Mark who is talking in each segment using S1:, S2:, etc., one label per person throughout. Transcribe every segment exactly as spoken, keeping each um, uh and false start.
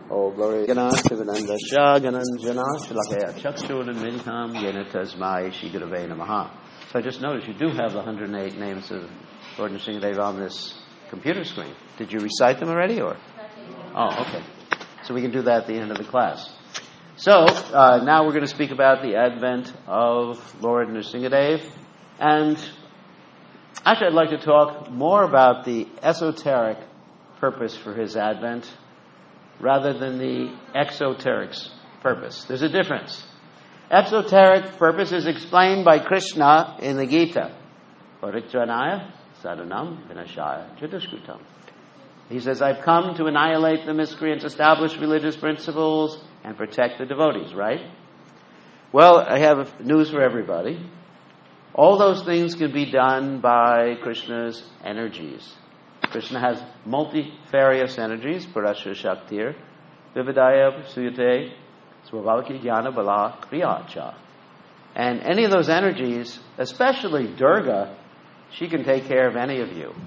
S1: Oh, glory. Ganananda Shah Gananjana Shalakaya Chakshur Meditam Yena Tasmai Shigurave Namaha. So I just noticed you do have the one hundred eight names of Lord Nrsingadev on this computer screen. Did you recite them already, or? Oh, okay. So we can do that at the end of the class. So uh, now we're going to speak about the advent of Lord Nrsingadev, and actually I'd like to talk more about the esoteric purpose for his advent rather than the exoteric purpose. There's a difference. Exoteric purpose is explained by Krishna in the Gita. Paritranaya sadhanam vinashaya jidashkutam. He says, I've come to annihilate the miscreants, establish religious principles, and protect the devotees, right? Well, I have news for everybody. All those things can be done by Krishna's energies. Krishna has multifarious energies, Parasya Shaktir, Vividaya Suyate, Svabhavaki Jnana Bala Kriyacha. And any of those energies, especially Durga, she can take care of any of you.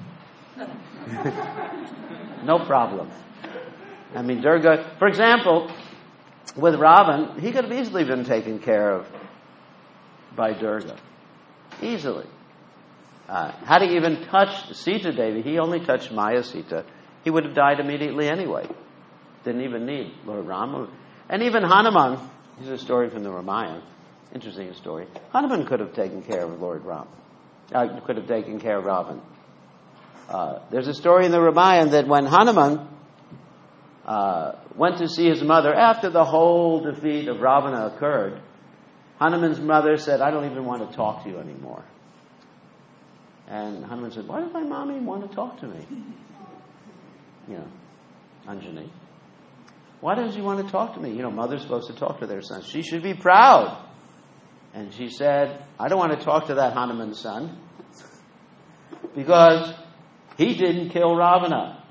S1: No problem. I mean, Durga, for example, with Ravan, he could have easily been taken care of by Durga. Easily. Uh, had he even touched Sita Devi, he only touched Maya Sita, he would have died immediately anyway. Didn't even need Lord Rama. And even Hanuman, here's a story from the Ramayana, interesting story. Hanuman could have taken care of Lord Ram. Uh, could have taken care of Ravan. Uh, there's a story in the Ramayana that when Hanuman uh, went to see his mother after the whole defeat of Ravana occurred, Hanuman's mother said, I don't even want to talk to you anymore. And Hanuman said, why does my mommy want to talk to me? You know, Anjani. Why does she want to talk to me? You know, mother's supposed to talk to their sons. She should be proud. And she said, I don't want to talk to that Hanuman's son because he didn't kill Ravana.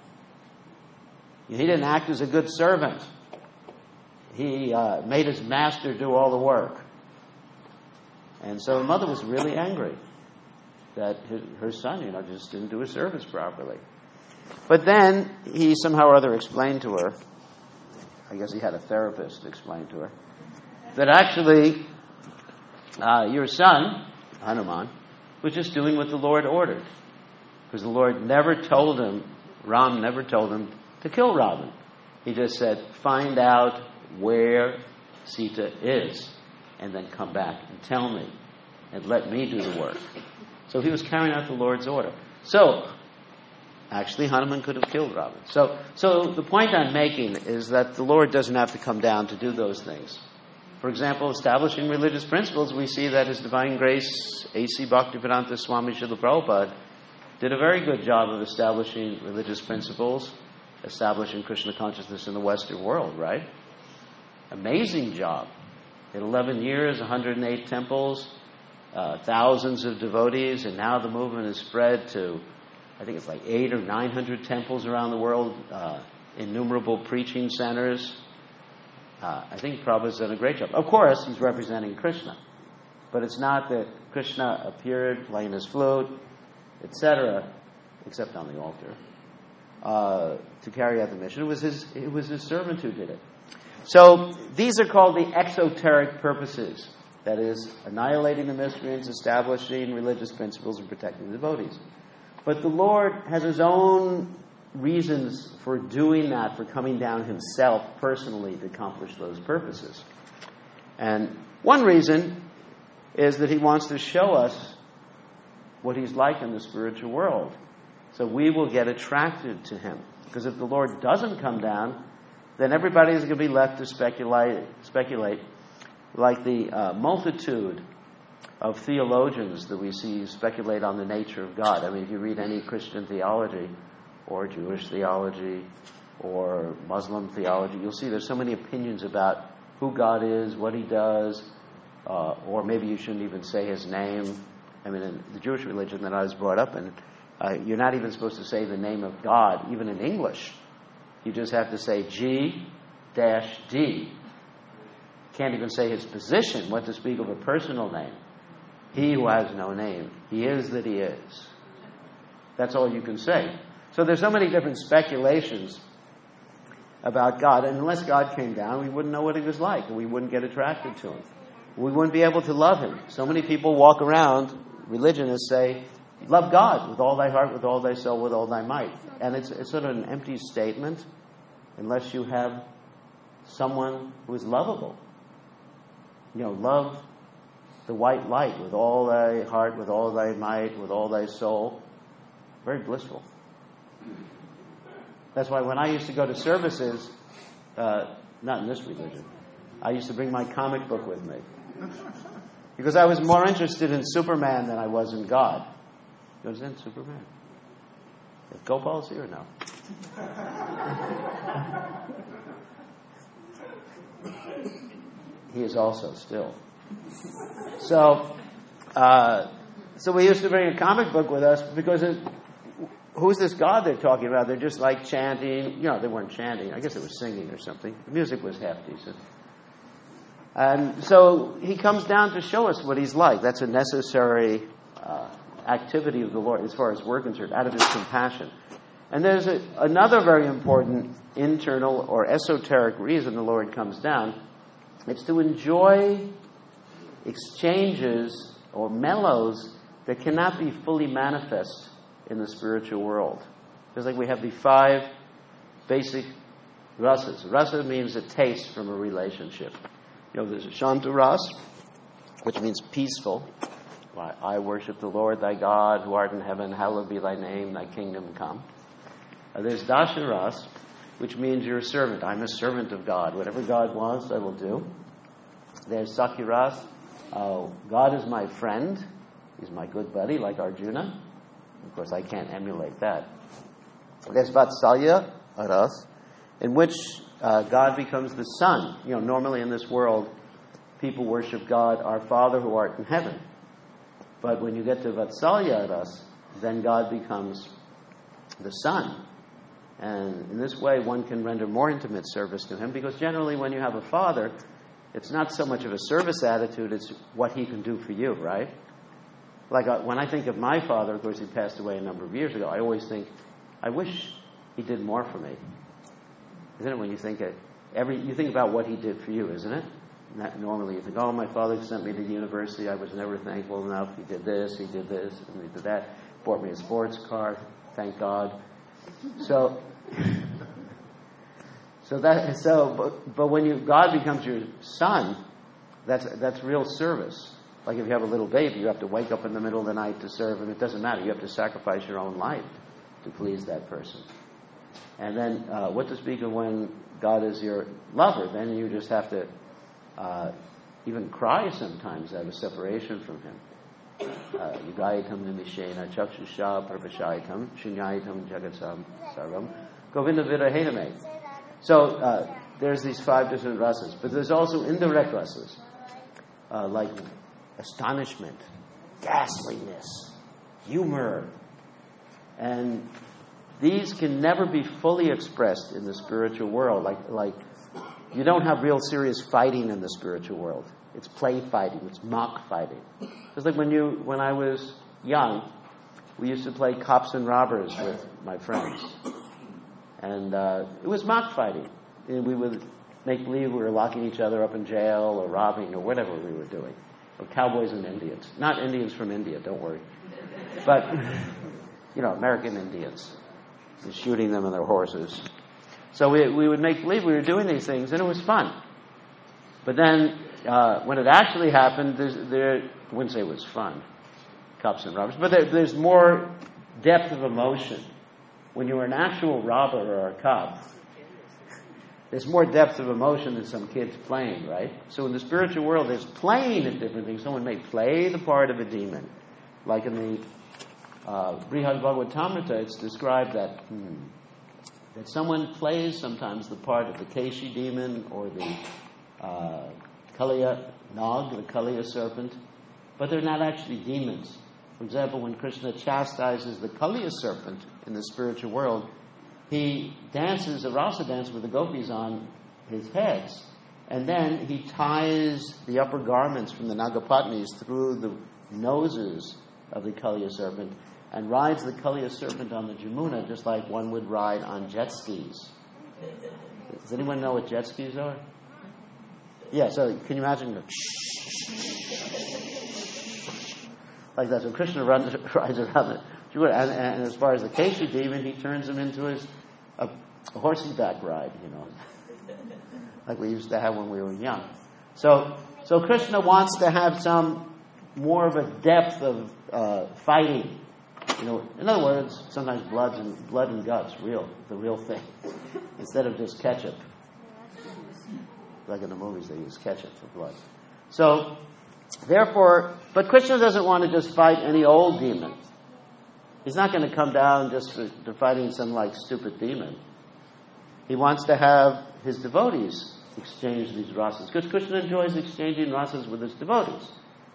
S1: He didn't act as a good servant. He uh, made his master do all the work. And so the mother was really angry that his, her son, you know, just didn't do his service properly. But then he somehow or other explained to her, I guess he had a therapist explain to her, that actually uh, your son, Hanuman, was just doing what the Lord ordered. Because the Lord never told him, Ram never told him to kill Ravan. He just said, find out where Sita is and then come back and tell me and let me do the work. So he was carrying out the Lord's order. So, actually, Hanuman could have killed Ravan. So, so the point I'm making is that the Lord doesn't have to come down to do those things. For example, establishing religious principles, we see that His Divine Grace, A C Bhaktivedanta Swami Srila Prabhupada, did a very good job of establishing religious principles, establishing Krishna consciousness in the Western world, right? Amazing job. In eleven years, one hundred eight temples, uh, thousands of devotees, and now the movement has spread to, I think it's like eight or nine hundred temples around the world, uh, innumerable preaching centers. Uh, I think Prabhupada's done a great job. Of course, he's representing Krishna, but it's not that Krishna appeared playing his flute, et cetera, except on the altar, uh, to carry out the mission. It was his, it was his servant who did it. So these are called the exoteric purposes. That is, annihilating the miscreants, establishing religious principles, and protecting the devotees. But the Lord has His own reasons for doing that, for coming down Himself personally to accomplish those purposes. And one reason is that He wants to show us what He's like in the spiritual world. So we will get attracted to Him. Because if the Lord doesn't come down, then everybody is going to be left to speculate, speculate like the uh, multitude of theologians that we see speculate on the nature of God. I mean, if you read any Christian theology or Jewish theology or Muslim theology, you'll see there's so many opinions about who God is, what He does, uh, or maybe you shouldn't even say His name. I mean, in the Jewish religion that I was brought up in, uh, you're not even supposed to say the name of God, even in English. You just have to say G dash D. Can't even say His position, what to speak of a personal name. He who has no name. He is that He is. That's all you can say. So there's so many different speculations about God. And unless God came down, we wouldn't know what he was like, and we wouldn't get attracted to him. We wouldn't be able to love him. So many people walk around, religionists say, love God with all thy heart, with all thy soul, with all thy might. And it's, it's sort of an empty statement unless you have someone who is lovable. You know, love the white light with all thy heart, with all thy might, with all thy soul. Very blissful. That's why when I used to go to services, uh, not in this religion, I used to bring my comic book with me. Because I was more interested in Superman than I was in God. You understand? Superman. Is Gopal's here or no? He is also still. So, uh, so we used to bring a comic book with us because it, who's this God they're talking about? They're just like chanting. You know, they weren't chanting. I guess it was singing or something. The music was half decent. And so he comes down to show us what he's like. That's a necessary uh, activity of the Lord as far as we're concerned, out of his compassion. And there's a, another very important internal or esoteric reason the Lord comes down. It's to enjoy exchanges or mellows that cannot be fully manifest in the spiritual world. Just like we have the five basic rasas. Rasa means a taste from a relationship. You know, there's a Shanta ras, which means peaceful. I worship the Lord thy God, who art in heaven, hallowed be thy name, thy kingdom come. Uh, there's Dasha ras, which means you're a servant. I'm a servant of God. Whatever God wants, I will do. There's Sakya ras. Uh, God is my friend. He's my good buddy, like Arjuna. Of course, I can't emulate that. There's Vatsalya ras, in which uh, God becomes the Son. You know, normally in this world, people worship God, our Father who art in heaven. But when you get to Vatsalya ras, then God becomes the Son. And in this way, one can render more intimate service to him, because generally when you have a father, it's not so much of a service attitude, it's what he can do for you, right? Like uh, when I think of my father, of course he passed away a number of years ago, I always think, I wish he did more for me. Isn't it when you think of every, you think about what he did for you, isn't it? Not normally you think, oh, my father sent me to university, I was never thankful enough, he did this, he did this, and he did that, bought me a sports car, thank God. So, so that so, but, but when you God becomes your son, that's that's real service. Like if you have a little baby, you have to wake up in the middle of the night to serve him. It doesn't matter. You have to sacrifice your own life to please that person. And then, uh, what to speak of when God is your lover? Then you just have to uh, even cry sometimes out of separation from him. Yugaitam nimishena chakshusha pravashaitam shunyaitam jagatsam sarvam govinda virahename. So uh, there's these five different rasas, but there's also indirect rasas, uh, like astonishment, ghastliness, humor, and these can never be fully expressed in the spiritual world. Like like you don't have real serious fighting in the spiritual world. It's play fighting. It's mock fighting. It's like when you, when I was young, we used to play cops and robbers with my friends, and uh, it was mock fighting. And we would make believe we were locking each other up in jail or robbing or whatever we were doing. Or cowboys and Indians, not Indians from India. Don't worry, but you know, American Indians, and shooting them and their horses. So we we would make believe we were doing these things, and it was fun. But then, uh, when it actually happened, there's, there, I wouldn't say it was fun, cops and robbers, but there, there's more depth of emotion. When you're an actual robber or a cop, there's more depth of emotion than some kids playing, right? So in the spiritual world, there's playing at different things. Someone may play the part of a demon. Like in the uh, Brihad Bhagavatamrita, it's described that, hmm, that someone plays sometimes the part of the Keshi demon or the Uh, Kaliya Nag, the Kaliya serpent, but they're not actually demons. For example, when Krishna chastises the Kaliya serpent in the spiritual world, he dances a rasa dance with the gopis on his heads, and then he ties the upper garments from the Nagapatnis through the noses of the Kaliya serpent and rides the Kaliya serpent on the Jamuna just like one would ride on jet skis. Does anyone know what jet skis are? Yeah, so can you imagine the like that? So Krishna runs, rides around it. And, and as far as the Keshu demon, he turns him into his, a, a horsey back ride, you know, like we used to have when we were young. So, so Krishna wants to have some more of a depth of uh, fighting. You know, in other words, sometimes blood and blood and guts, real, the real thing, instead of just ketchup. Like in the movies, they use ketchup for blood. So, therefore, but Krishna doesn't want to just fight any old demon. He's not going to come down just for, for fighting some like stupid demon. He wants to have his devotees exchange these rasas, because Krishna enjoys exchanging rasas with his devotees.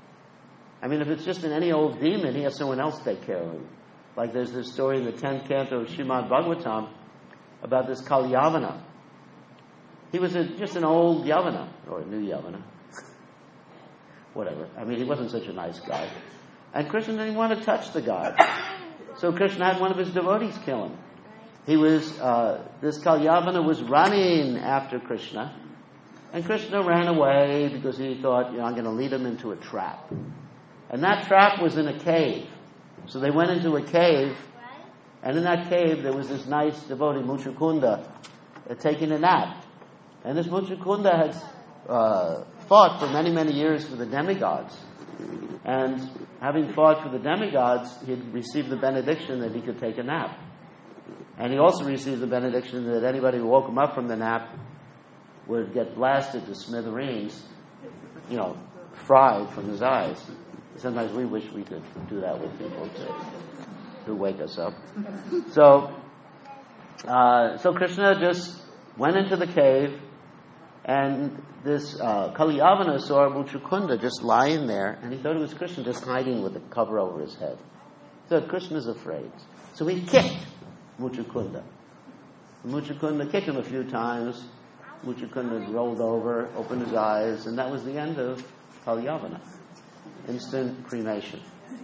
S1: I mean, if it's just in any old demon, he has someone else take care of him. Like there's this story in the tenth canto of Srimad Bhagavatam about this Kalyavana. He was a, just an old Yavana, or a new Yavana. Whatever. I mean, he wasn't such a nice guy. And Krishna didn't want to touch the god. So Krishna had one of his devotees kill him. He was, uh, this Kalyavana was running after Krishna. And Krishna ran away because he thought, you know, I'm going to lead him into a trap. And that trap was in a cave. So they went into a cave, and in that cave there was this nice devotee, Muchukunda, uh, taking a nap. And this Muchukunda had uh, fought for many, many years for the demigods. And having fought for the demigods, he had received the benediction that he could take a nap. And he also received the benediction that anybody who woke him up from the nap would get blasted to smithereens, you know, fried from his eyes. Sometimes we wish we could do that with people to, to wake us up. So, uh, so Krishna just went into the cave, and this uh, Kalyavana saw Muchukunda just lying there, and he thought it was Krishna just hiding with a cover over his head. So Krishna's afraid. So he kicked Muchukunda. Muchukunda kicked him a few times. Muchukunda rolled over, opened his eyes, and that was the end of Kalyavana. Instant cremation.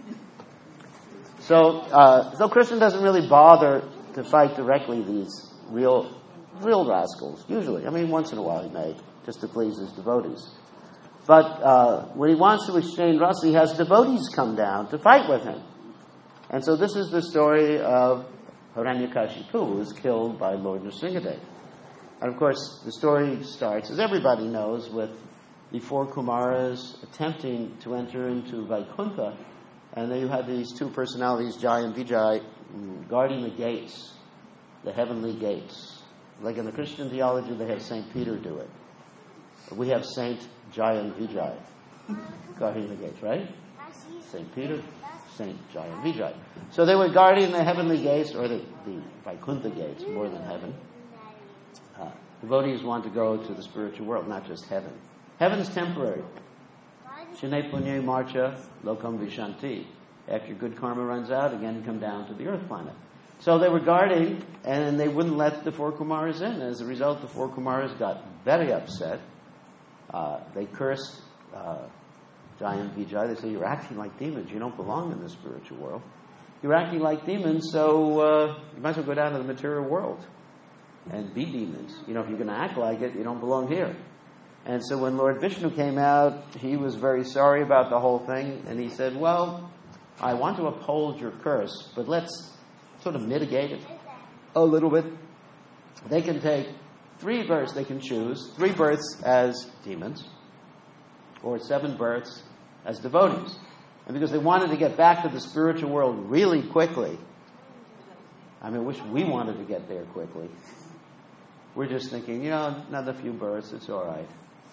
S1: So, uh, so Krishna doesn't really bother to fight directly these real, real rascals. Usually, I mean, once in a while he may, just to please his devotees. But uh, when he wants to exchange rasa, he has devotees come down to fight with him. And so this is the story of Hiranyakashipu, who was killed by Lord Nrsingadev. And of course, the story starts, as everybody knows, with the four Kumaras attempting to enter into Vaikuntha. And then you have these two personalities, Jai and Vijay, guarding the gates, the heavenly gates. Like in the Christian theology, they have Saint Peter do it. We have Saint Jai and Vijay guarding the gates, right? Saint Peter, Saint Jai and Vijay. So they were guarding the heavenly gates, or the, the Vaikuntha gates, more than heaven. Uh, devotees want to go to the spiritual world, not just heaven. Heaven's temporary. Shane Punye Marcha Lokam Vishanti. After your good karma runs out, again come down to the earth planet. So they were guarding, and they wouldn't let the four Kumaras in. As a result, the four Kumaras got very upset. Uh, they cursed uh, Jai and Vijay. They said, you're acting like demons. You don't belong in the spiritual world. You're acting like demons, so uh, you might as well go down to the material world and be demons. You know, if you're going to act like it, you don't belong here. And so when Lord Vishnu came out, he was very sorry about the whole thing, and he said, well, I want to uphold your curse, but let's sort of mitigate it a little bit. They can take three births, they can choose, three births as demons, or seven births as devotees. And because they wanted to get back to the spiritual world really quickly, I mean, I wish we wanted to get there quickly. We're just thinking, you know, another few births, it's all right.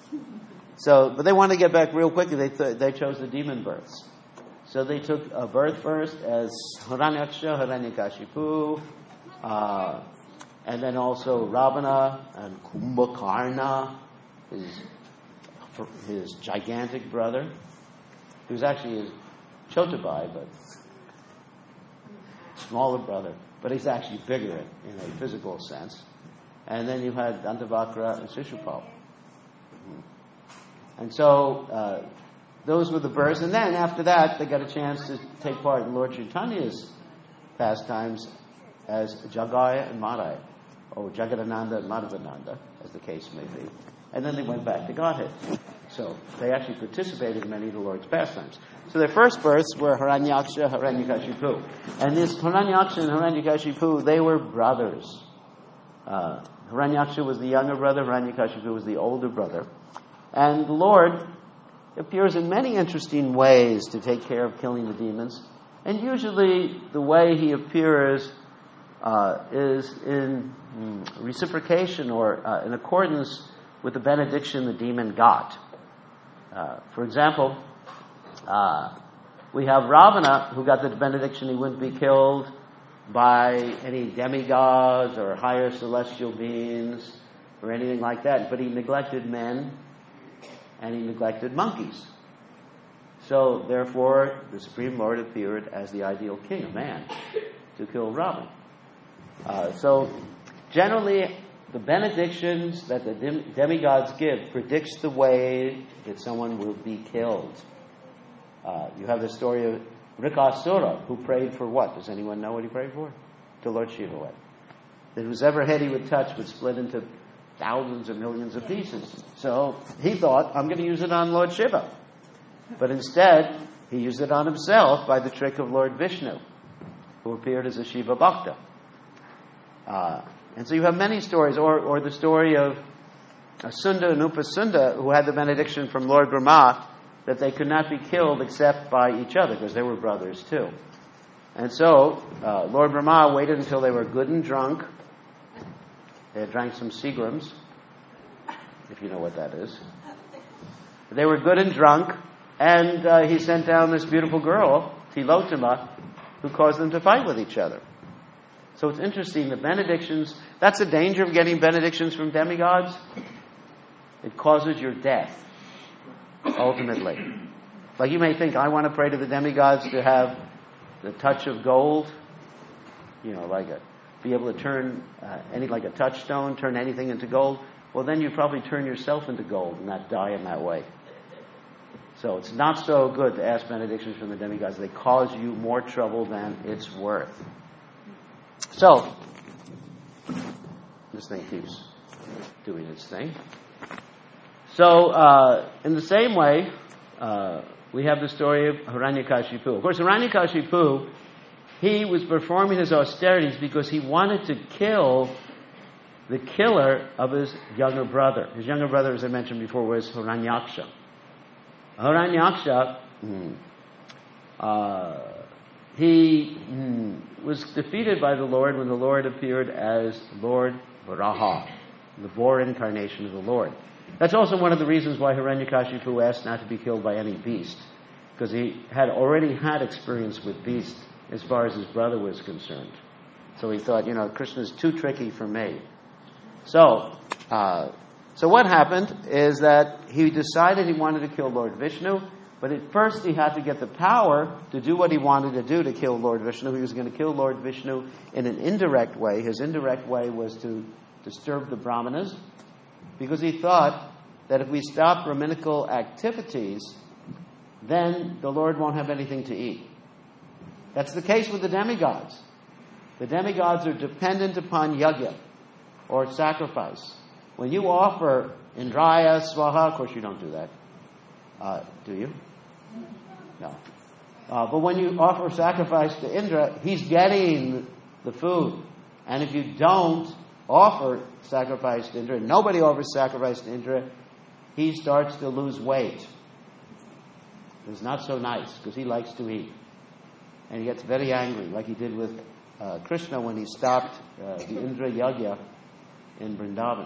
S1: So, but they wanted to get back real quickly. They th- they chose the demon births. So they took a birth first as Hiranyaksha, Hiranyakashipu, uh, and then also Ravana and Kumbhakarna, his his gigantic brother, who's actually his Chotabai, but smaller brother, but he's actually bigger in a physical sense. And then you had Dantavakra and Shishupal. And so uh, those were the births. And then after that, they got a chance to take part in Lord Chaitanya's pastimes as Jagaya and Madhaya. or Jagadananda and Madhavananda, as the case may be. And then they went back to Godhead. So they actually participated in many of the Lord's pastimes. So their first births were Hiranyaksha, Hiranyakashipu. And this Hiranyaksha and Hiranyakashipu, they were brothers. Uh, Hiranyaksha was the younger brother, Hiranyakashipu was the older brother. And the Lord appears in many interesting ways to take care of killing the demons. And usually the way he appears uh, is in mm, reciprocation or uh, in accordance with the benediction the demon got. Uh, for example, uh, we have Ravana, who got the benediction he wouldn't be killed by any demigods or higher celestial beings or anything like that. But he neglected men and he neglected monkeys. So, therefore, the Supreme Lord appeared as the ideal king, a man, to kill Ravana. Uh, so, generally, the benedictions that the dem- demigods give predicts the way that someone will be killed. Uh, you have the story of Rikasura, who prayed for what? Does anyone know what he prayed for? To Lord Shiva. That whoever head he would touch would split into thousands or millions of pieces. So he thought, I'm going to use it on Lord Shiva. But instead, he used it on himself by the trick of Lord Vishnu, who appeared as a Shiva Bhakta. Uh, and so you have many stories, or, or the story of Sunda and Upasunda, who had the benediction from Lord Brahma that they could not be killed except by each other, because they were brothers too. And so, uh, Lord Brahma waited until they were good and drunk. They had drank some Seagrams, if you know what that is. They were good and drunk, and uh, he sent down this beautiful girl, Tilotama, who caused them to fight with each other. So it's interesting, the benedictions, that's the danger of getting benedictions from demigods. It causes your death, ultimately. Like you may think, I want to pray to the demigods to have the touch of gold, you know, like a, be able to turn uh, any, like a touchstone, turn anything into gold. Well, then you probably turn yourself into gold and not die in that way. So it's not so good to ask benedictions from the demigods. They cause you more trouble than it's worth. So, this thing keeps doing its thing. So, uh, in the same way, uh, we have the story of Hiranyakashipu. Of course, Hiranyakashipu, he was performing his austerities because he wanted to kill the killer of his younger brother. His younger brother, as I mentioned before, was Hiranyaksha. Hiranyaksha, hmm, uh, he hmm, was defeated by the Lord when the Lord appeared as Lord Varaha, the Vor incarnation of the Lord. That's also one of the reasons why Hiranyakashipu asked not to be killed by any beast, because he had already had experience with beasts as far as his brother was concerned. So he thought, you know, Krishna's too tricky for me. So, uh, so what happened is that he decided he wanted to kill Lord Vishnu, but at first he had to get the power to do what he wanted to do to kill Lord Vishnu. He was going to kill Lord Vishnu in an indirect way. His indirect way was to disturb the Brahmanas, because he thought that if we stop Brahminical activities, then the Lord won't have anything to eat. That's the case with the demigods. The demigods are dependent upon yajna, or sacrifice. When you offer Indraya, Swaha, of course you don't do that. Uh, do you? No. Uh, but when you offer sacrifice to Indra, he's getting the food. And if you don't offer sacrifice to Indra, nobody offers sacrifice to Indra, he starts to lose weight. It's not so nice, because he likes to eat. And he gets very angry, like he did with uh, Krishna when he stopped uh, the Indra Yajna in Vrindavan.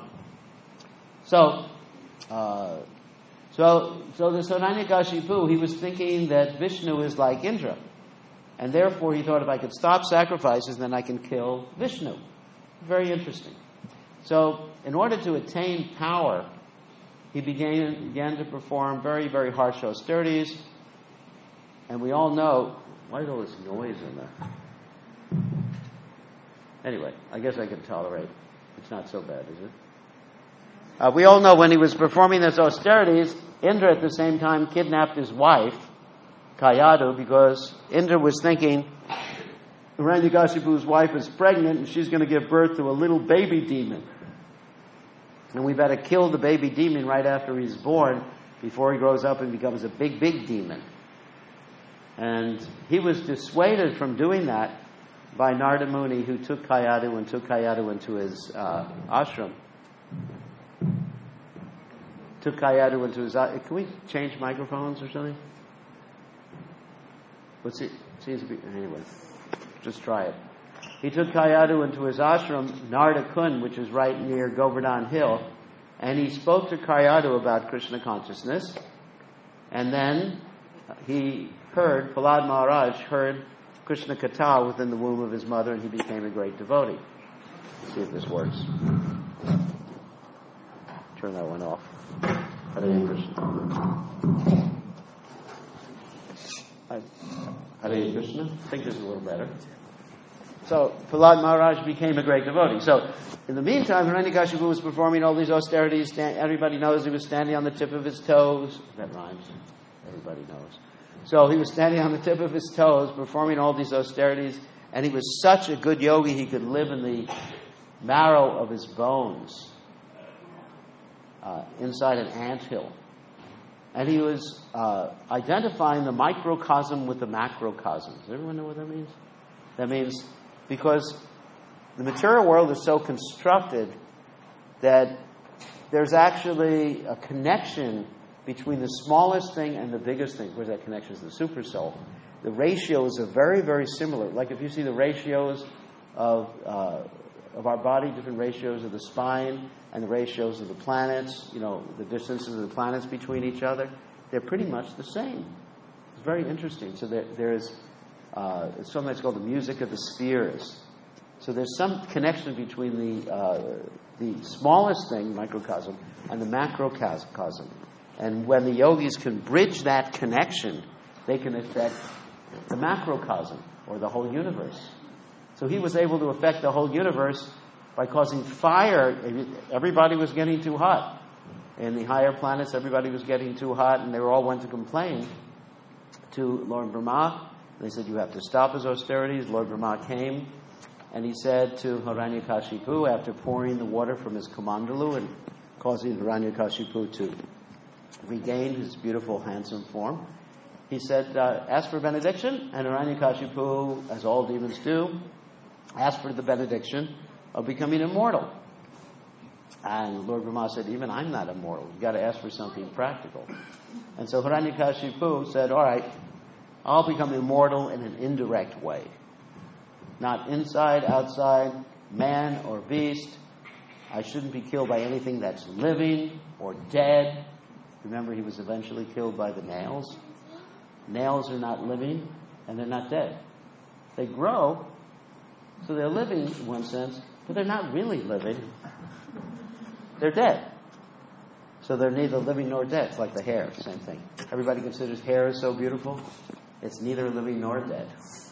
S1: So, uh, so, so the Hiranyakashipu, he was thinking that Vishnu is like Indra. And therefore he thought, if I could stop sacrifices, then I can kill Vishnu. Very interesting. So, in order to attain power, he began, began to perform very, very harsh austerities. And we all know, why is all this noise in there? Anyway, I guess I can tolerate. It's not so bad, is it? Uh, we all know when he was performing his austerities, Indra at the same time kidnapped his wife, Kayadu, because Indra was thinking Hiranyakashipu's wife is pregnant, and she's going to give birth to a little baby demon. And we better kill the baby demon right after he's born, before he grows up and becomes a big, big demon. And he was dissuaded from doing that by Narada Muni, who took Kayadu and took Kayadu into his uh, ashram. Took Kayadu into his ashram. Can we change microphones or something? Let's see. Seems to be, anyway, just try it. He took Kayadu into his ashram, Narada Kund, which is right near Govardhan Hill, and he spoke to Kayadu about Krishna consciousness. And then he heard, Prahlad Maharaj heard Krishna Katha within the womb of his mother, and he became a great devotee. Let's see if this works. Turn that one off. Hare Krishna. Hare Krishna. I think this is a little better. So, Prahlad Maharaj became a great devotee. So, in the meantime, Hiranyakashipu was performing all these austerities. Stand, everybody knows he was standing on the tip of his toes. That rhymes. Everybody knows. So, he was standing on the tip of his toes, performing all these austerities. And he was such a good yogi, he could live in the marrow of his bones, uh, inside an anthill. And he was uh, identifying the microcosm with the macrocosm. Does everyone know what that means? That means because the material world is so constructed that there's actually a connection between the smallest thing and the biggest thing. Where's that connection? Is the super soul. The ratios are very, very similar. Like if you see the ratios of uh, of our body, different ratios of the spine, and the ratios of the planets, you know, the distances of the planets between each other, they're pretty much the same. It's very interesting. So there, there's uh, something that's called the music of the spheres. So there's some connection between the uh, the smallest thing, microcosm, and the macrocosm. And when the yogis can bridge that connection, they can affect the macrocosm, or the whole universe. So he was able to affect the whole universe by causing fire. Everybody was getting too hot. In the higher planets, everybody was getting too hot, and they all went to complain to Lord Brahma. They said, you have to stop his austerities. Lord Brahma came, and he said to Hiranyakashipu, after pouring the water from his kamandalu and causing Hiranyakashipu to regain his beautiful, handsome form, he said, uh, ask for benediction. And Hiranyakashipu, as all demons do, asked for the benediction of becoming immortal. And Lord Brahma said, even I'm not immortal. You've got to ask for something practical. And so Hiranyakashipu said, all right, I'll become immortal in an indirect way. Not inside, outside, man or beast. I shouldn't be killed by anything that's living or dead. Remember, he was eventually killed by the nails. Nails are not living, and they're not dead. They grow, so they're living in one sense, but they're not really living. They're dead. So they're neither living nor dead. It's like the hair, same thing. Everybody considers hair is so beautiful. It's neither living nor dead.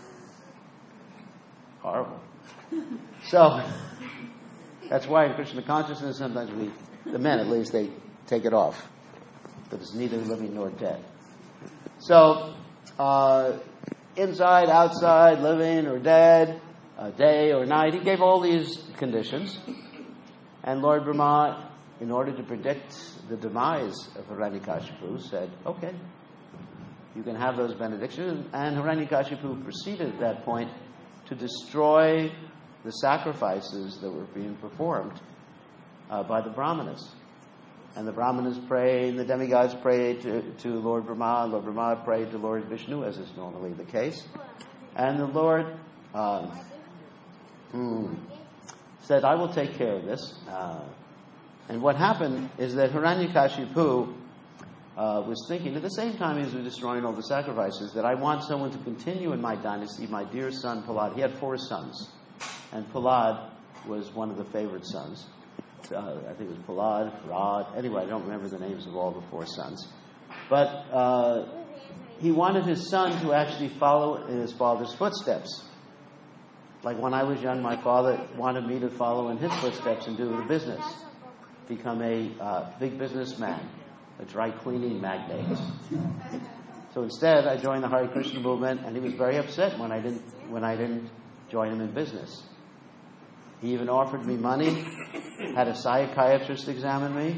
S1: Horrible. So, that's why in Krishna consciousness, sometimes we, the men at least, they take it off. That it's neither living nor dead. So, uh, inside, outside, living or dead, uh, day or night, he gave all these conditions. And Lord Brahma, in order to predict the demise of Hiranyakashipu, said, okay, you can have those benedictions. And Hiranyakashipu proceeded at that point to destroy the sacrifices that were being performed uh, by the Brahmanas. And the Brahmanas prayed, the demigods prayed to, to Lord Brahma, Lord Brahma prayed to Lord Vishnu, as is normally the case. And the Lord uh, hmm, said, I will take care of this. Uh, and what happened is that Hiranyakashipu uh, was thinking, at the same time he was destroying all the sacrifices, that I want someone to continue in my dynasty, my dear son Prahlad. He had four sons, and Prahlad was one of the favored sons. Uh, I think it was Prahlad, Rad. Anyway, I don't remember the names of all the four sons. But uh, he wanted his son to actually follow in his father's footsteps. Like when I was young, my father wanted me to follow in his footsteps and do the business. Become a uh, big businessman, a dry cleaning magnate. So instead, I joined the Hare Krishna movement, and he was very upset when I didn't when I didn't join him in business. He even offered me money, had a psychiatrist examine me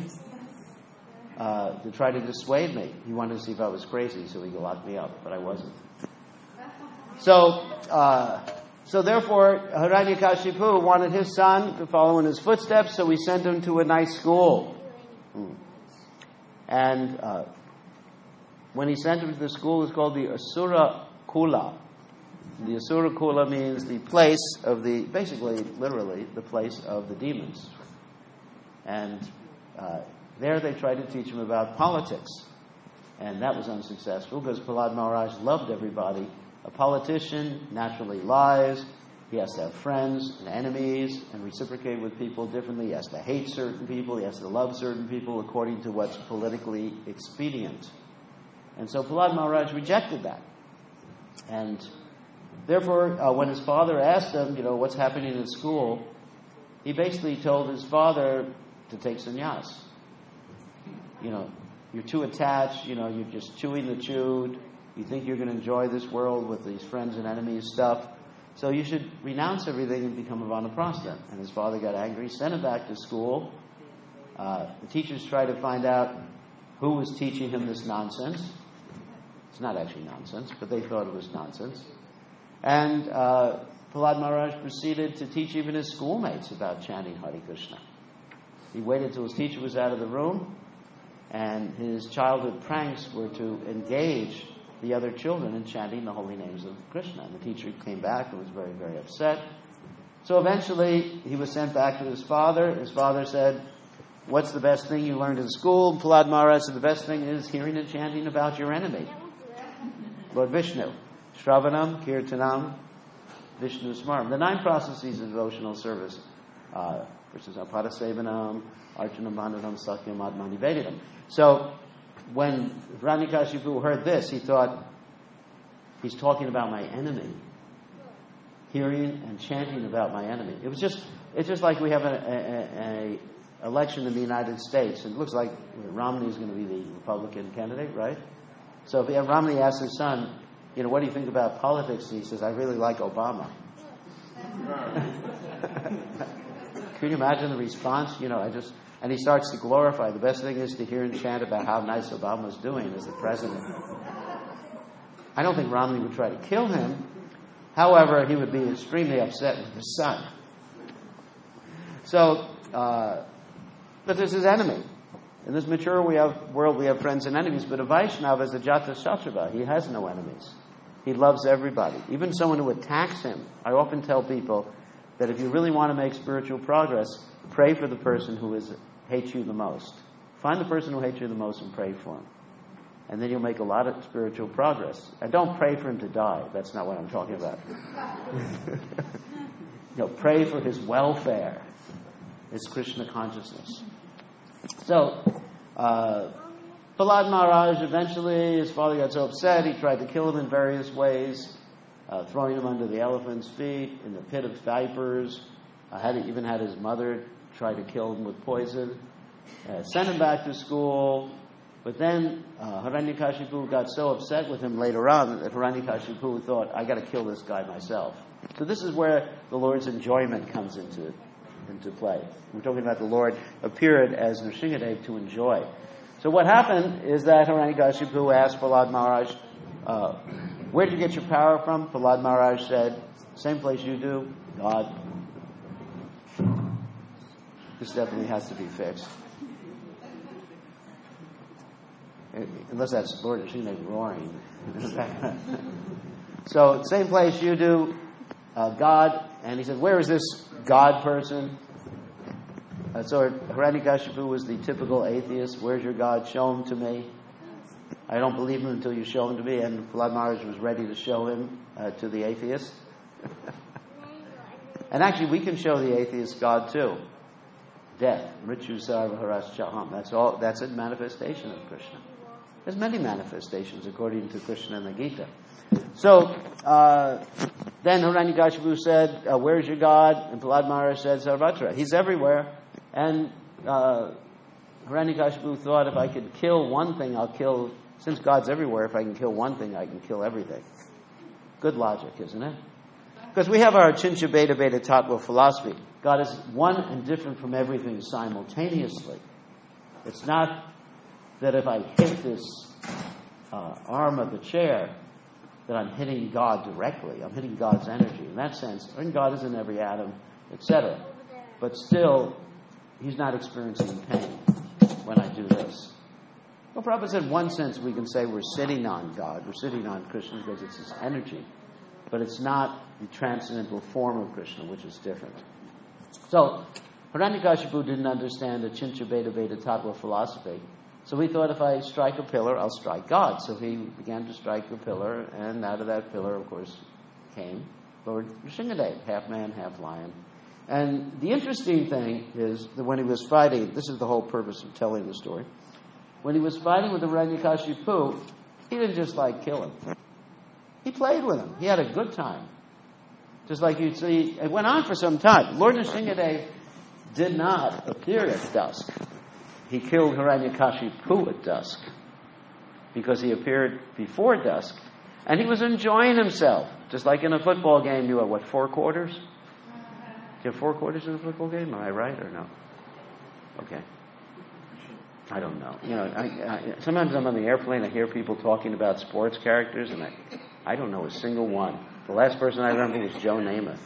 S1: uh, to try to dissuade me. He wanted to see if I was crazy so he could lock me up, but I wasn't. So, uh, so therefore, Hiranyakashipu wanted his son to follow in his footsteps, so he sent him to a nice school. Hmm. And uh, when he sent him to the school, it was called the Asura Kula. The Asura Kula means the place of the, basically, literally, the place of the demons. And uh, there they tried to teach him about politics. And that was unsuccessful because Prahlad Maharaj loved everybody. A politician naturally lies. He has to have friends and enemies and reciprocate with people differently. He has to hate certain people. He has to love certain people according to what's politically expedient. And so Prahlad Maharaj rejected that. And therefore, uh, when his father asked him, you know, what's happening in school, he basically told his father to take sannyas. You know, you're too attached, you know, you're just chewing the chewed. You think you're going to enjoy this world with these friends and enemies stuff. So you should renounce everything and become a Vanaprastha. And his father got angry, sent him back to school. Uh, the teachers tried to find out who was teaching him this nonsense. It's not actually nonsense, but they thought it was nonsense. And uh, Prahlad Maharaj proceeded to teach even his schoolmates about chanting Hare Krishna. He waited till his teacher was out of the room, and his childhood pranks were to engage the other children in chanting the holy names of Krishna. And the teacher came back and was very, very upset. So eventually, he was sent back to his father. His father said, what's the best thing you learned in school? And Prahlad Maharaj said, the best thing is hearing and chanting about your enemy, Lord Vishnu. Shravanam, Kirtanam, Vishnu Smaram. The nine processes of devotional service. Uh, which is Apadasevanam, Archanam Bandhanam, Sakyam, Atmani Vedidam. So, when Hiranyakashipu heard this, he thought, he's talking about my enemy. Hearing and chanting about my enemy. It was just, it's just like we have a, a, a election in the United States. And it looks like Romney is going to be the Republican candidate, right? So if Romney asks his son, you know, what do you think about politics? And he says, I really like Obama. Can you imagine the response? You know, I just, and he starts to glorify. The best thing is to hear and chant about how nice Obama's doing as the president. I don't think Romney would try to kill him. However, he would be extremely upset with his son. So, uh, but this is his enemy. In this mature we have, world, we have friends and enemies, but a Vaishnava is a Jata Kshatriya. He has no enemies. He loves everybody. Even someone who attacks him. I often tell people that if you really want to make spiritual progress, pray for the person who is, hates you the most. Find the person who hates you the most and pray for him. And then you'll make a lot of spiritual progress. And don't pray for him to die. That's not what I'm talking about. You know, pray for his welfare. It's Krishna consciousness. So, uh, Prahlad Maharaj, eventually, his father got so upset, he tried to kill him in various ways, uh, throwing him under the elephant's feet, in the pit of vipers, uh, had, even had his mother try to kill him with poison, uh, sent him back to school, but then uh, Hiranyakashipu got so upset with him later on that Hiranyakashipu thought, I got to kill this guy myself. So this is where the Lord's enjoyment comes into into play. We're talking about the Lord appeared as Nrsingadev to enjoy. So what happened is that Hiranyakashipu asked Prahlad Maharaj, uh, where did you get your power from? Prahlad Maharaj said, same place you do, God. This definitely has to be fixed. Unless that's Lord Nrsingadev roaring. So, same place you do, uh, God. And he said, where is this God person? Uh, so Hiranyakashipu was the typical atheist. Where's your God? Show him to me. I don't believe him until you show him to me. And Prahlad Maharaj was ready to show him uh, to the atheist. And actually, we can show the atheist God too. Death, Mrityu Sarva Haras Chaham. That's all. That's a manifestation of Krishna. There's many manifestations according to Krishna and the Gita. So uh, then Hiranyakashipu said, uh, where's your God? And Prahlad Maharaj said, Sarvatra. He's everywhere. And uh, Hiranyakashipu thought, if I could kill one thing, I'll kill, since God's everywhere, if I can kill one thing, I can kill everything. Good logic, isn't it? Because we have our Chincha Beta Beta Tattva philosophy. God is one and different from everything simultaneously. It's not that if I hit this uh, arm of the chair, that I'm hitting God directly. I'm hitting God's energy. In that sense, I mean, God is in every atom, et cetera. But still, he's not experiencing pain when I do this. Well, Prabhupada said, in one sense, we can say we're sitting on God. We're sitting on Krishna because it's his energy. But it's not the transcendental form of Krishna, which is different. So, Hiranyakashipu didn't understand the Chincha Beta Beta Tattva philosophy. So he thought, if I strike a pillar, I'll strike God. So he began to strike the pillar, and out of that pillar, of course, came Lord Nrsingadev, half man, half lion. And the interesting thing is that when he was fighting, this is the whole purpose of telling the story, when he was fighting with the Hiranyakashipu, he didn't just like kill him. He played with him. He had a good time. Just like you'd see, it went on for some time. Lord Nrsingadev did not appear at dusk. He killed Hiranyakashipu at dusk because he appeared before dusk, and he was enjoying himself. Just like in a football game, you have, what, four quarters? Do you have four quarters in a football game? Am I right or no? Okay. I don't know. You know, I, I, sometimes I'm on the airplane, I hear people talking about sports characters, and I, I don't know a single one. The last person I remember was Joe Namath.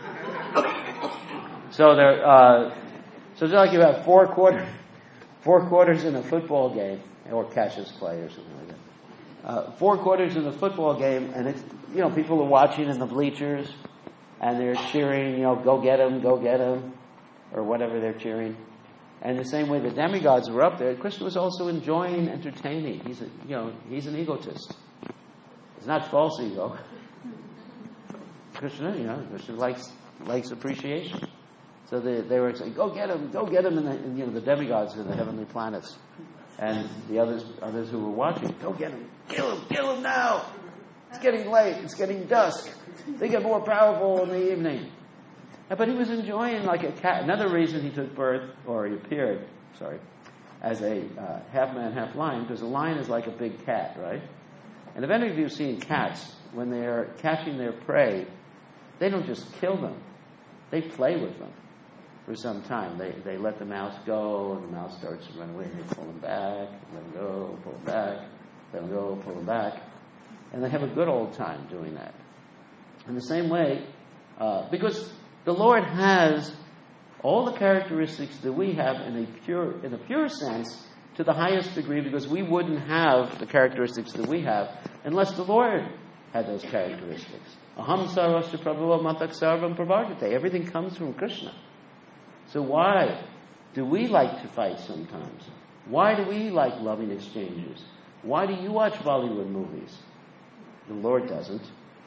S1: So there, uh, so it's like you have four quarters. Four quarters in a football game, or Cassius Clay or something like that. Uh, four quarters in a football game, and it's, you know, people are watching in the bleachers, and they're cheering, you know, go get him, go get him, or whatever they're cheering. And the same way the demigods were up there, Krishna was also enjoying entertaining. He's a, you know, he's an egotist. It's not false ego. Krishna, you know, Krishna likes likes appreciation. So they, they were saying, go get him, go get him, and, the, and you know, the demigods of the heavenly planets. And the others others who were watching, go get him, kill him, kill him now. It's getting late, it's getting dusk. They get more powerful in the evening. But he was enjoying like a cat. Another reason he took birth, or he appeared, sorry, as a uh, half man, half lion, because a lion is like a big cat, right? And if any of you have seen cats, when they're catching their prey, they don't just kill them. They play with them. For some time, they, they let the mouse go, and the mouse starts to run away, and they pull him back, let him go, pull him back, let him go, pull him back. And they have a good old time doing that. In the same way, uh, because the Lord has all the characteristics that we have in a pure, in a pure sense, to the highest degree, because we wouldn't have the characteristics that we have unless the Lord had those characteristics. Aham sarvasya prabhava matak sarvam prabhardate. Everything comes from Krishna. So why do we like to fight sometimes? Why do we like loving exchanges? Why do you watch Bollywood movies? The Lord doesn't.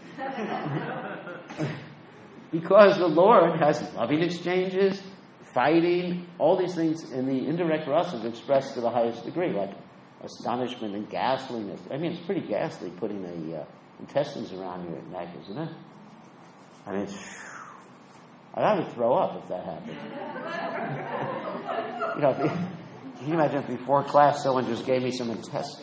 S1: Because the Lord has loving exchanges, fighting, all these things in the indirect rasas expressed to the highest degree, like astonishment and ghastliness. I mean, it's pretty ghastly putting the uh, intestines around your neck, isn't it? I mean, it's... I would throw up if that happened. You know, if, can you imagine if before class someone just gave me some intestine?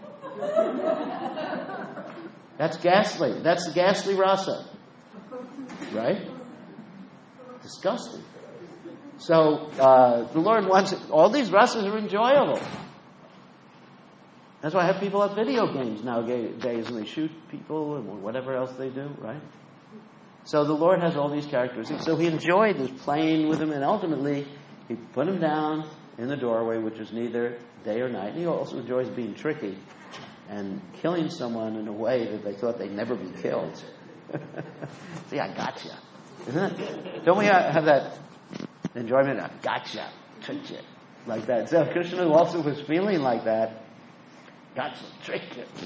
S1: That's ghastly. That's the ghastly rasa. Right? Disgusting. So, uh, the Lord wants it. All these rasas are enjoyable. That's why I have people at video games nowadays and they shoot people and whatever else they do, right? So the Lord has all these characteristics. So he enjoyed this playing with him, and ultimately he put him down in the doorway, which is neither day or night. And he also enjoys being tricky and killing someone in a way that they thought they'd never be killed. See, I gotcha. Isn't it? Don't we have that enjoyment? I gotcha. Tricked you. Like that. So Krishna also was feeling like that. Gotcha. Tricked you.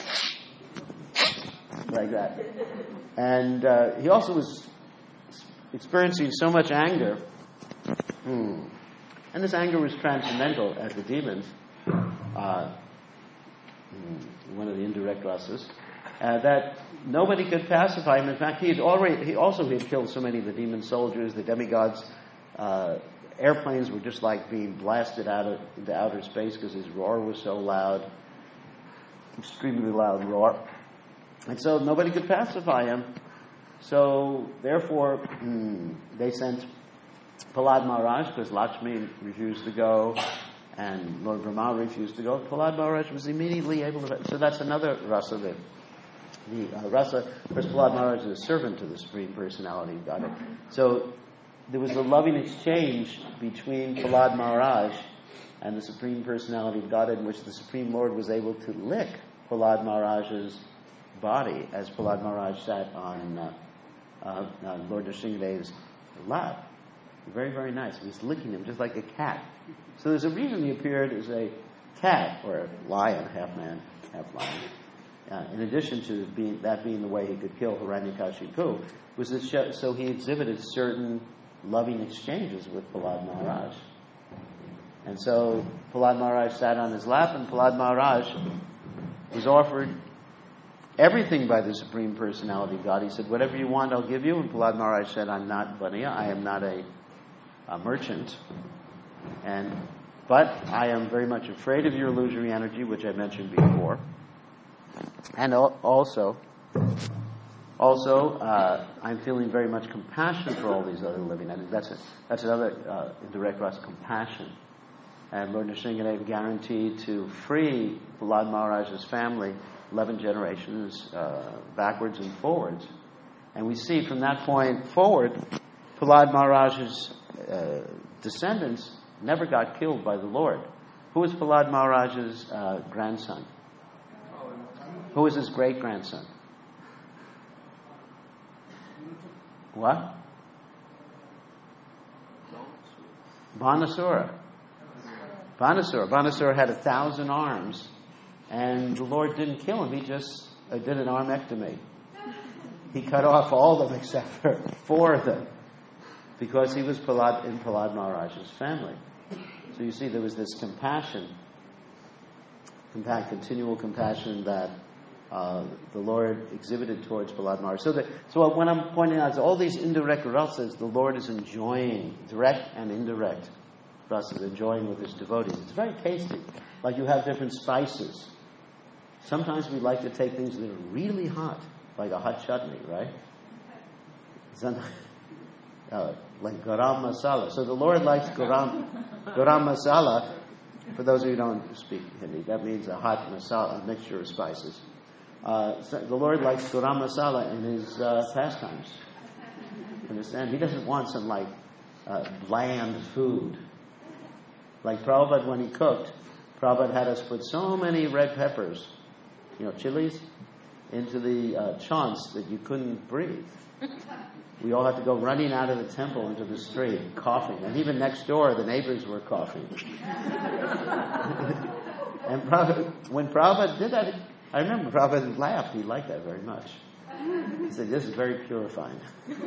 S1: Like that. And uh, he also was experiencing so much anger. Hmm. And this anger was transcendental at the demons. Uh, one of the indirect rasas. Uh, that nobody could pacify him. In fact, he had already, he also had killed so many of the demon soldiers, the demigods. Uh, airplanes were just like being blasted out of, into outer space because his roar was so loud. Extremely loud roar. And so nobody could pacify him. so therefore, mm, they sent Prahlad Maharaj, because Lakshmi refused to go, and Lord Brahma refused to go. Prahlad Maharaj was immediately able to... So that's another rasa there. The uh, rasa, of course, Prahlad Maharaj is a servant to the Supreme Personality of Godhead. So there was a loving exchange between Prahlad Maharaj and the Supreme Personality of Godhead, in which the Supreme Lord was able to lick Prahlad Maharaj's body as Prahlad Maharaj sat on uh, uh, uh, Lord Nrsingadev's lap. Very, very nice. He was licking him just like a cat. So there's a reason he appeared as a cat, or a lion, half man, half lion. Uh, in addition to being, that being the way he could kill Hiranyakashipu, was that show, so he exhibited certain loving exchanges with Prahlad Maharaj. And so Prahlad Maharaj sat on his lap, and Prahlad Maharaj was offered everything by the Supreme Personality of God. He said, whatever you want, I'll give you. And Prahlad Maharaj said, I'm not Vaniya, I am not a, a merchant. And but I am very much afraid of your illusory energy, which I mentioned before. And also, also, uh, I'm feeling very much compassion for all these other living entities. That's a, that's another uh, indirect rasa, compassion. And Lord Nrsingadev guaranteed to free Prahlad Maharaj's family, eleven generations uh, backwards and forwards. And we see from that point forward, Prahlad Maharaj's uh, descendants never got killed by the Lord. Who was Prahlad Maharaj's uh, grandson? Who was his great-grandson? What? Banasura. Banasura. Banasura had a thousand arms, and the Lord didn't kill him. He just uh, did an armectomy. He cut off all of them except for four of them, because he was Prahlad, in Prahlad Maharaj's family. So you see, there was this compassion, compa- continual compassion that uh, the Lord exhibited towards Prahlad Maharaj. So, that, so what I'm pointing out is all these indirect rasas, the Lord is enjoying, direct and indirect rasas, enjoying with his devotees. It's very tasty. Like you have different spices. Sometimes we like to take things that are really hot, like a hot chutney, right? Sometimes, uh, like garam masala. So the Lord likes garam, garam masala. For those of you who don't speak Hindi, that means a hot masala, a mixture of spices. Uh, so the Lord likes garam masala in his uh, pastimes. Understand? He doesn't want some like uh, bland food. Like Prabhupada, when he cooked, Prabhupada had us put so many red peppers, you know, chilies, into the uh, chants that you couldn't breathe. We all had to go running out of the temple into the street, coughing. And even next door, the neighbors were coughing. And Prabhupada, when Prabhupada did that, I remember Prabhupada laughed. He liked that very much. He said, this is very purifying.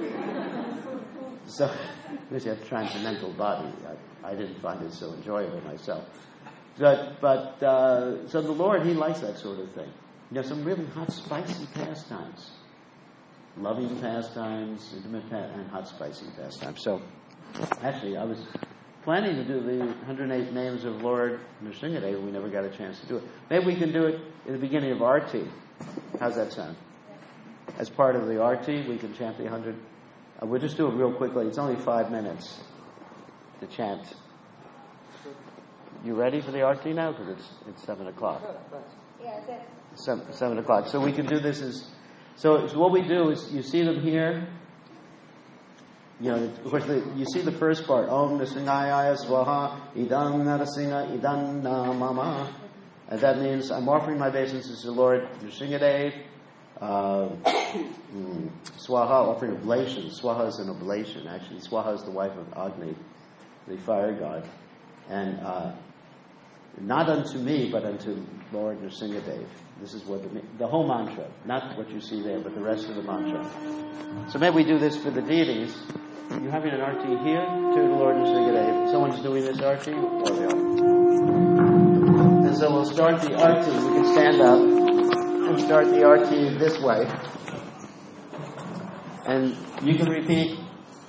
S1: So, because you have a transcendental body, I, I didn't find it so enjoyable myself. But, but uh, so the Lord, he likes that sort of thing. You know, some really hot, spicy pastimes. Loving pastimes, intimate pa- and hot, spicy pastimes. So, actually, I was planning to do the one hundred eight names of Lord Nrsingadev, but we never got a chance to do it. Maybe we can do it in the beginning of Arti. How's that sound? As part of the Arti, we can chant the one hundred. Uh, we'll just do it real quickly. It's only five minutes to chant. You ready for the Arti now? Because it's it's seven o'clock.
S2: Yeah, that's it.
S1: Seven, seven o'clock. So we can do this as... So, so what we do is, you see them here. You know, of course, the, you see the first part. Om Nrsinghaya Swaha Idam Narasingha Idam Namama. And that means I'm offering my obeisances to Lord Nrsingadev. Uh, mm, Swaha, offering oblation. Swaha is an oblation. Actually, Swaha is the wife of Agni, the fire god. And uh, not unto me, but unto Lord Nrsingadev. This is what the, the whole mantra, not what you see there, but the rest of the mantra. So maybe we do this for the deities. You're having an arti here to the Lord Nrsingadev. Someone's doing this arti? There they are. And so we'll start the arti. We can stand up and start the arti this way. And you can repeat.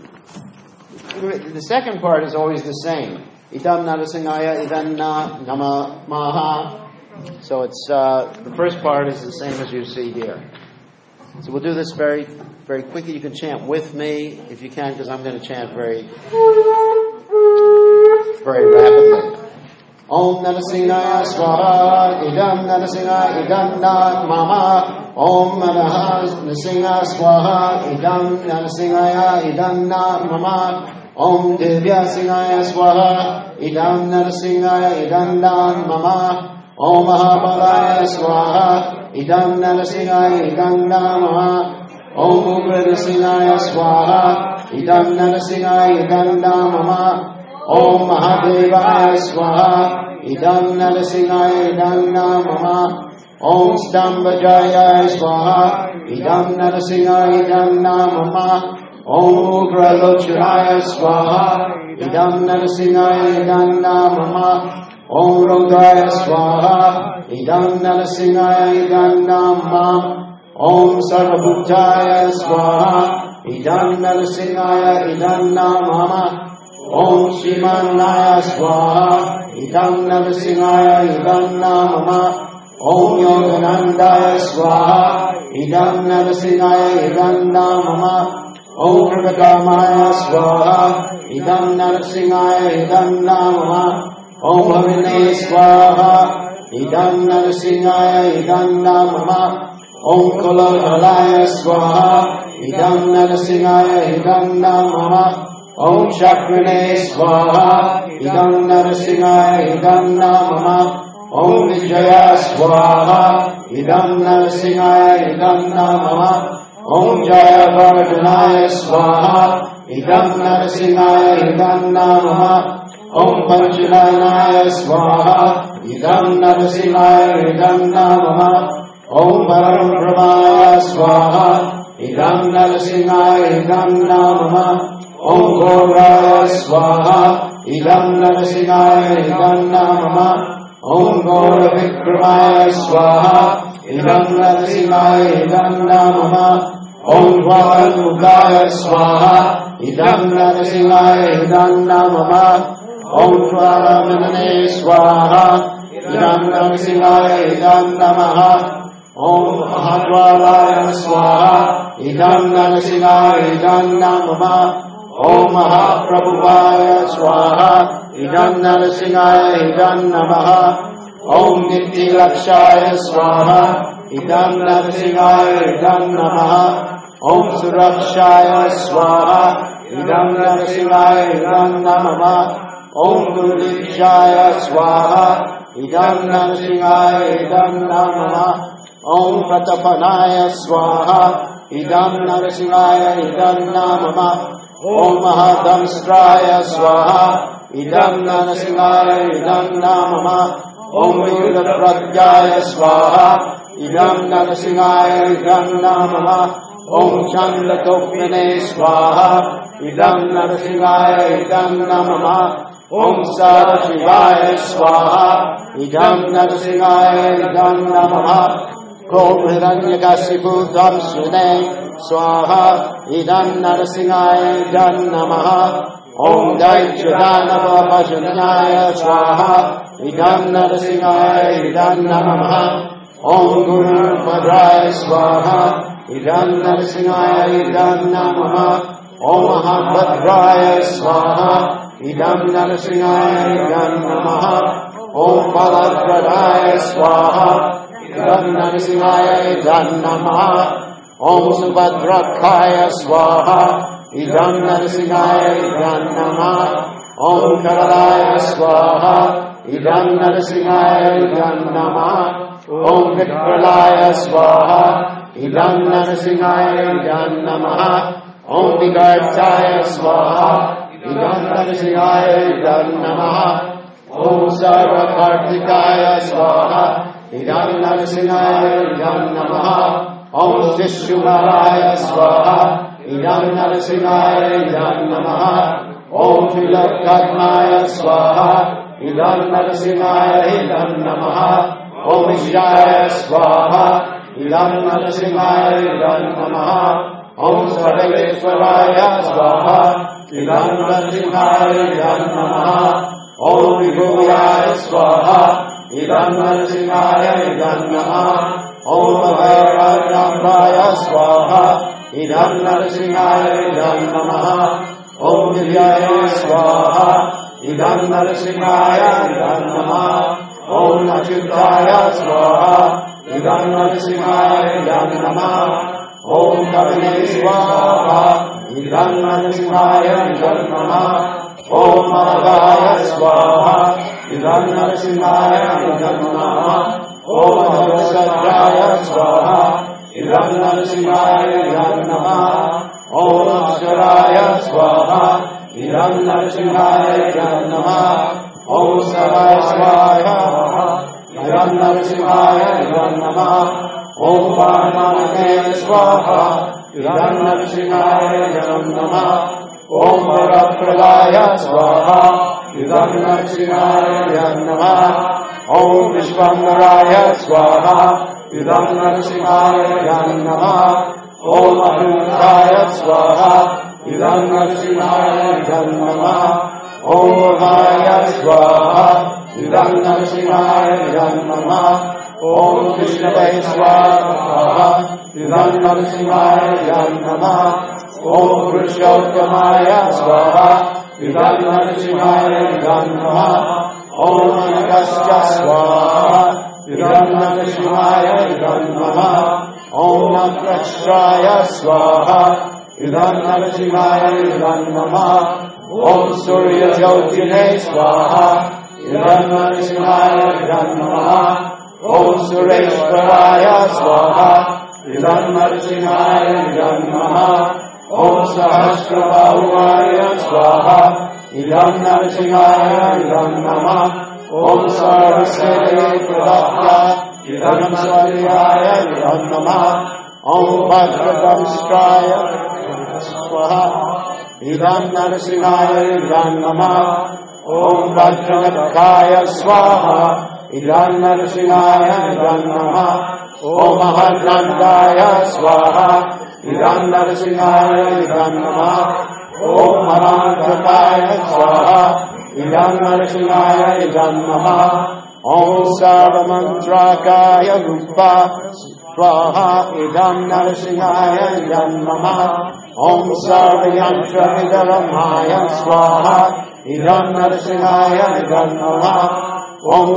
S1: The second part is always the same. Idam Narasingaya Idam Na Nama Maha. So it's uh, the first part is the same as you see here. So we'll do this very, very quickly. You can chant with me if you can, because I'm going to chant very, very rapidly. Om Narasimhaya Swaha, Idam Narasimhaya Idam Na Mama. Om Narasimhaya Swaha, Idam Narasimhaya Idam Na Mama. Om Divya Singhaya Swaha, Idam Narasimhaya Idam Na Mama. Om Mahabalaya Swaha, Idam Narasimhaya Idam Na Mama. Om Ugra Singhaya Swaha, Idam Narasimhaya Idam Na Mama. Om Mahadevaya Swaha, Idam Narasimhaya Idam Na Mama. Om Stambhajaya Swaha, Idam Narasimhaya Idam Na Mama. Om Ugra Lochanaya Swaha, Idam Narasimhaya Idam Na Mama. Om Rudraya Swaha, Idam Narasimhaya Idam Na Mama. Om Sarvabhutaya Swaha, Idam Narasimhaya Idam Na Mama. Om Shimanaya Swaha, Idam Narasimhaya Idam Na Mama. Om Yoganandaya Swaha, Idam Narasimhaya Idam Na Mama. Om Kripakamaya Swaha, Idam Narasimhaya Idam Na Mama. Om Harine Swaha, Idam Narasimhaya Idam Na Mama. Om Kulalhalaya Swaha, Idam Narasimhaya Idam Na Mama. Om Chakrine Swaha, Idam Narasimhaya Idam Na Mama. Om Vijaya Swaha, Idam Narasimhaya Idam Na Mama. Om Jayavardhanaya Swaha, Idam Narasimhaya Idam Na Mama. Om Panchalanaya Swaha, Idam Narasimhaya Idam Na Mama. Om Parabrahmaya Swaha, Idam Narasimhaya Idam Na Mama. Om Gauraya Swaha, Idam Narasimhaya Idam Na Mama. Om Gauravikramaya Swaha, Idam Narasimhaya Idam Na Mama. Om Dvaramukaya Swaha, Idam Narasimhaya Idam Na Mama. Om Dvaramanane Swaha, Idam Narasimhaya Idam Namaha. Om Mahadvalaya Swaha, Idam Narasimhaya Idam Na Mama. Om Mahaprabhuvaya Swaha, Idam Narasimhaya Idam Namaha. Om Nittilakshaya Swaha, Idam Narasimhaya Idam Namaha. Om Surakshaya Swaha, Idam Narasimhaya Idam Namaha. Om Gurudikshaya Swaha, Idam Narasimhaya Idam Namaha. Om Pratapanaya Swaha, Idam Narasimhaya Idam Namaha. Om Mahadamstraya Swaha, Idam Narasimhaya Idam Namaha. Om Vidyapratyaya Swaha, Idam Narasimhaya Idam Namaha. Om Chandratokmane Swaha, Idam Narasimhaya Idam Namaha. Om Sadashivaya Swaha, Idam Narasimhaya Idam Namaha. Om Hiranyakasipu Dhamsune Swaha, Idam Narasimhaya Idam Namaha. Om Daichadanava Bhajanaya Swaha, Idam Narasimhaya Idam Namaha. Om Guru Bhadraya Swaha, Idam Narasimhaya Idam Namaha. Om Mahabhadraya Swaha, Idam Narasimhaya Idam Namaha. Om Balabhadaya Swaha, Idam Narasimhaya Idam Namaha. Om Subhadrakaya Swaha, Idam Narasimhaya Idam Namaha. Om Karalaya Swaha, Idam Narasimhaya Idam Namaha. Om Vikralaya Swaha, Idam Narasimhaya Idam Namaha. Om Vigartaya Swaha, Idam Narasimhaya Idam Namaha. Om Sarvakartikaya Swaha, Idam Narasimhaya Idam Namaha. Om Vishnumaraya Swaha, Idam Narasimhaya Idam Namaha. Om Trilokatmaya Swaha, Idam Narasimhaya Idam Namaha. Om Vishaya Swaha, Idam Narasimhaya Idam Namaha. Om Sarveshwaraya Swaha, Idam Narasimhaya Idam Namaha. Om Vibhuvaya Swaha, Idam Narasimhaya Idam Namaha. Om Abhayarajambhaya Swaha. Idam Narasimhaya Idam Namaha. Om Vidyaya Swaha. Idam Narasimhaya Idam Namaha. Om Achyutaya Swaha. Idam Narasimhaya Idam Namaha. Om Kavine Swaha. Idam Narasimhaya Idam Namaha. Om Madhavaya Swaha. Idam Narasimhaya Idam Namaha. Om Advasadraya Swaha. Idam Narasimhaya Idam Namaha. Om Akshtaraya Swaha. Idam Narasimhaya Idam Namaha. Om Saraswaya. Idam Narasimhaya Idam Namaha. Om Parmanate Swaha. Idam Narasimhaya Idam Namaha. Om Varapradaya Swaha. Idam Narasimhaya Idam Namaha. Om Vishwambaraya Swaha. Idam Narasimhaya Idam Namaha. Om Ahimsaya Swaha. Idam Narasimhaya Idam Namaha. Om Vahaya Swaha. Idam Narasimhaya Idam Namaha. Om Vishnave Swaha. Idam Narasimhaya Idam Namaha. Om Purushottamaya Swaha. Idam Narasimhaya Idam Namaha. Om Anagastya Swaha. Idam Narasimhaya Idam Namaha. Om Nakrashtraya Swaha. Idam Narasimhaya Idam Namaha. Om Surya Jyotine Swaha. Idam Narasimhaya Idam Namaha. Om Sureshwaraya Swaha. Idam Narasimhaya Idam Namaha. Om Sahasrabhuvaya Swaha. Idam Narasimhaya Idam Namaha. Om Saraswati Pradapta. Idam Sarvaya Idam Namaha. Om Bhadradamstraya Swaha. Idam Narasimhaya Idam Namaha. Om Vajranakaya Swaha. Idam Narasimhaya Idam Namaha. Om Mahanandaya Swaha. Idam Narasimhaya Idam Namaha. Om Mahanandaya Swaha. Idam Narasimhaya Idam Namaha. Om Sarvamantrakaya Rupa Swaha. Idam Narasimhaya Idam Namaha. Om Sarvayantra Vidaramaya Swaha. Idam Narasimhaya Idam Namaha. Om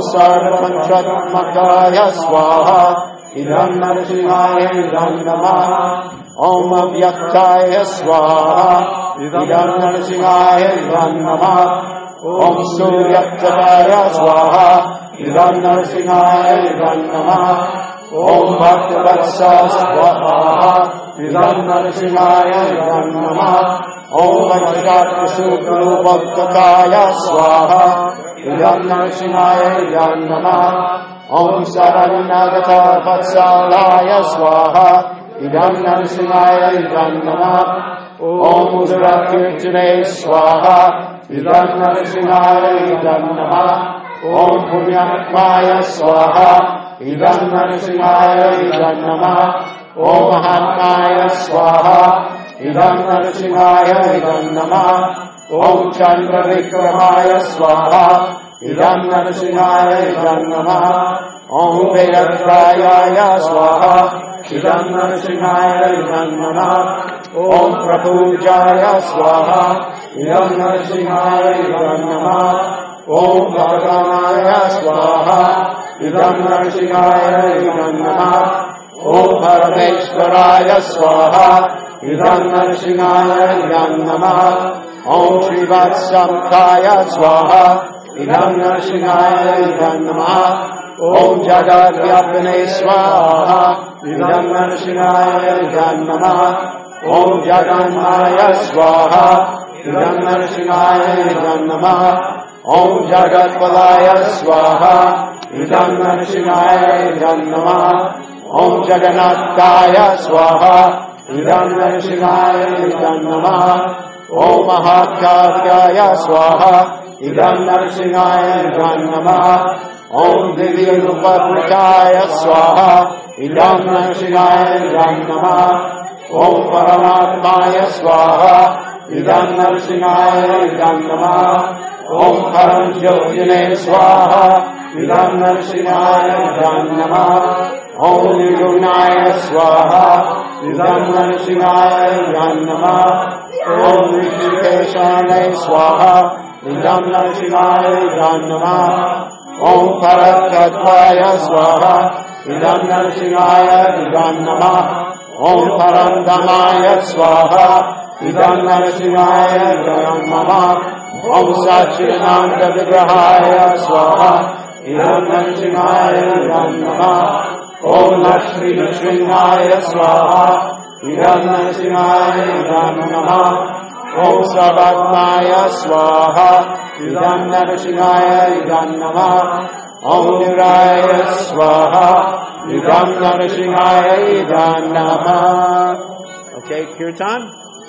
S1: Sarvamantrakmakaya Swaha. Idam Narasimhaya Idam Namaha. Om Avyaktaya Swaha. Idam Narasimhaya Idam Namaha. Om Suryaktabaya Swaha. Idam Narasimhaya Idam Namaha. Om Bhaktavatsa Swaha. Idam Narasimhaya Idam Namaha. Om Vajratasukalu Bhaktataya Swaha. Idam Narasimhaya Idam Namaha. Om Saranagata Vatsalaya Swaha. Idam Narasimhaya Idam Namaha. Om Udarakirtane Swaha. Idam Narasimhaya Idam Namaha. Om Punyatmaya Swaha. Idam Narasimhaya Idam Namaha. Om Mahatmaya Swaha. Idam Narasimhaya Idam Namaha. Om Chandravikramaya Swaha. Idam Narasimhaya Idam Namaha. Om Vedatrayaya Swaha. Idam Narasimhaya Idam Namaha. Om Prabhujaya Swaha. Idam Narasimhaya Idam Namaha. Om Bhagavanaya Swaha. Idam Narasimhaya Idam Namaha. Om Parameshwaraya Swaha. Idam Narasimhaya Idam Namaha. Om Srivatsamkaya Swaha. Idam Narasimhaya Idam Namaha. Om Jagadvyapane Swaha. Idam Narasimhaya Idam Namaha. Om Jagannaya Swaha. Idam Narasimhaya Idam Namaha. Om Jagatvalaya Swaha. Idam Narasimhaya Idam Namaha. Om Jagannathaya Swaha. Idam Narasimhaya Idam Namaha. Om Mahakavyaya Swaha. Idam Narasimhaya Idam Namaha. Om Divyarupadrikaya Swaha. Idam Narasimhaya Idam Namaha. Om Paramatmaya Swaha. Idam Narasimhaya Idam Namaha. Om Paramjyotine Swaha. Idam Narasimhaya Idam Namaha. Om Nirgunaya Swaha, Idam Narasimhaya Idam Namah. Om Rishikeshaya Swaha, Idam Narasimhaya Idam Namah. Om Parakatvaya Swaha, Idam Narasimhaya Idam Namah. Om Parandamaya Swaha, Idam Narasimhaya Idam Namah. Om Satchidananda Vigrahaya Swaha, Idam Narasimhaya Idam Namah. Om Lakshmi Nrsimhaya Swaha, Idam Narasimhaya Idam Namah. Om Sarvatmaya Swaha, Idam Narasimhaya Idam Namah. Om Niraya Swaha, Idam Narasimhaya Idam Namah. Okay, Kirtan?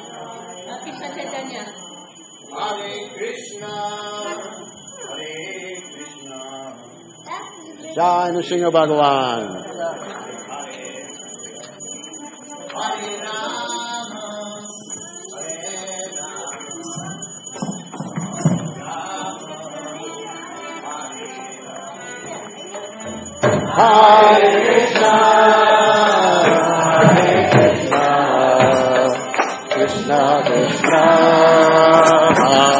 S1: Hare Krishna, Hare Krishna. Jai Nrsimha Bhagavan. Hare Rama, Hare Rama, Hare Krishna, Hare Krishna, Krishna Krishna, Hare